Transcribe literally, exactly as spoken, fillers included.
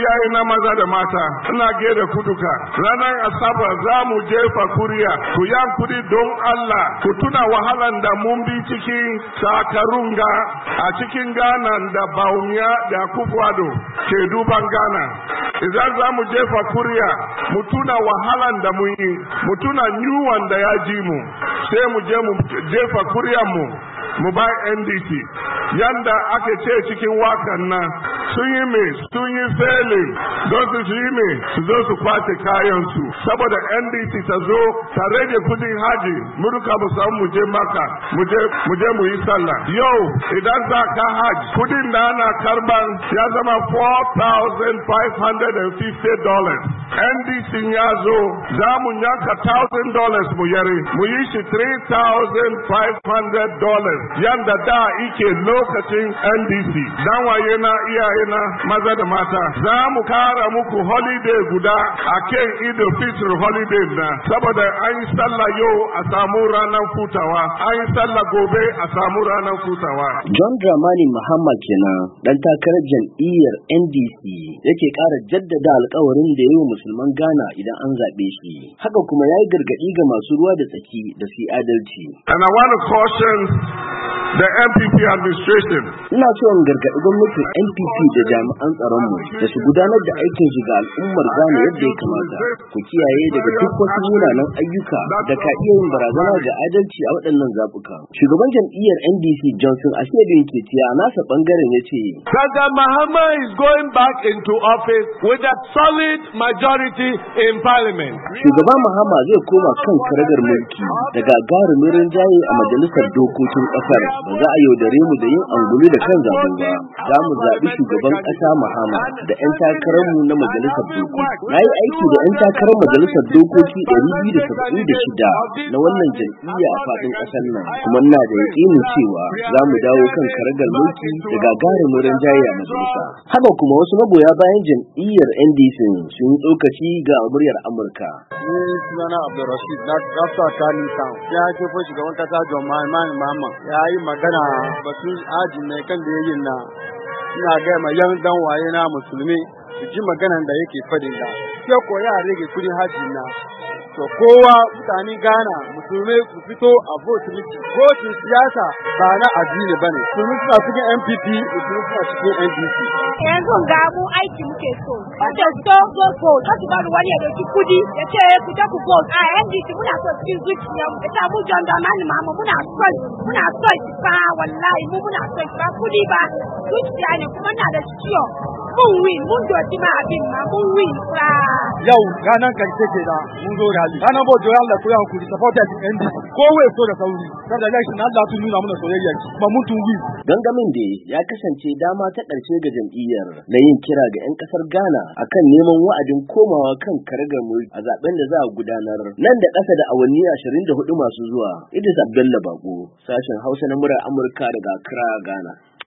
iyaye na maza da mata, ina gaida ku duka. Ranar Asabar za mu jefa kuriya, ku yan kudi don Allah, ku tuna wahalan da mun bi cikin sakarunga a cikin Ghana da Bawumia da Akufo-Addo ke duban Ghana. Idan za mu jefa kuriya, mu tuna wahalan da mun yi, mu tuna yunwan da ya ji mu, sai mu je mu jefa kuriyan mu. Mu ba N D C yanda ake ce cikin wakan nan sun yi me sun yi failing don su yi me su zo su kwace kayansu saboda N D C ta zo ta rage kudin haji muruka mu samu mu je maka mu je mu je mu yi sallah. Yau idan za ka haji kudin da ana karban ya zama four thousand five hundred fifty dollars. N D C ya zo za mu yanka one thousand dollars mu yare mu yi shi three thousand five hundred dollars yanda da ike lokacin N D C. Dan waye na iyaye na maza da mata za mu kara muku holiday guda a kan Eid al-Fitr holiday na saboda an yi sallah yau a samu ranar futawa, an yi sallah gobe a samu ranar futawa. John Dramani Mahama kenan dan takarar jam'iyyar N D C yake kara jaddada alƙawarin da yayi musulman Ghana idan an zabe shi. Haka kuma yayi gargadi ga masu ruwa da tsaki da su adalci. And I want to caution the N P P administration. Ina so in gargaɗi gwamnatin N P P da jami'an tsaron mu da su gudanar da aikin shiga al'ummar Ghana yadda ya kamata. Ku kiyaye daga duk wasu munanan ayyuka da ka iya yin barazana ga adalci a waɗannan zaɓuka. Shugaban jam'iyyar N D C Johnson Asiedu Nketia a nasa ɓangaren ya ce, President Mahama is going back into office with a solid majority in parliament. Shugaban Mahama zai koma kan karagar mulki da gagarumin rinjaye a majalisar dokokin ƙasar. Ba za a yaudare mu da yin angulu da kan zaɓe ba. Za mu zaɓi shugaban ƙasa Mahama da 'yan takararmu na majalisar dokoki. Na yi aiki da 'yan takarar majalisar dokoki ɗari biyu da saba'in da shida na wannan jam'iyya a faɗin ƙasar nan, kuma ina da yaƙinin cewa za mu dawo kan karagar mulki da gagarumin rinjaye a majalisa. Haka kuma wasu magoya bayan jam'iyyar N D C sun yi tsokaci ga muryar Amurka. Ni sunana Abdulrashid na Gafsa Kani Town. Ya ce fa shugaban ƙasa John Mahama ya yi magana batun ajin mai kan da yayin na ina ga ma yan dan waye na musulmi su ji maganan da yake fadin da sai ko ya rage kudin haji na to kowa mutane Ghana musulmai su fito a vote miki vote siyasa ba na addini bane musulmi suna cikin N P P musulmi suna cikin N D C yanzu ga mu aiki muke so wanda so so so kasu ba wani ya dauki kudi ya ce ku ta ku vote a N D C muna so cikin zuciya mu ta mu John Dramani Mahama muna so muna so ba wallahi mu muna so ba kudi ba zuciya ne kuma na da ciwo mun win mun doki ma abin ma mun win fra yau ranar karshe ke da mun zo rally ranar bo joyan da kuya ku supported N D C ko wai so da sauri kada election Allah tun nuna mana soyayya ba mun tun win. Gangamin da ya kasance dama ta ƙarshe ga jam'iyyar na yin kira ga 'yan ƙasar Ghana akan neman wa'adin komawa kan karagar mulki a zaben da za a gudanar nan da ƙasa da awanni ashirin da hudu masu zuwa. Idris Abdullah Bako, sashen Hausa na murar Amurka daga Accra, Ghana.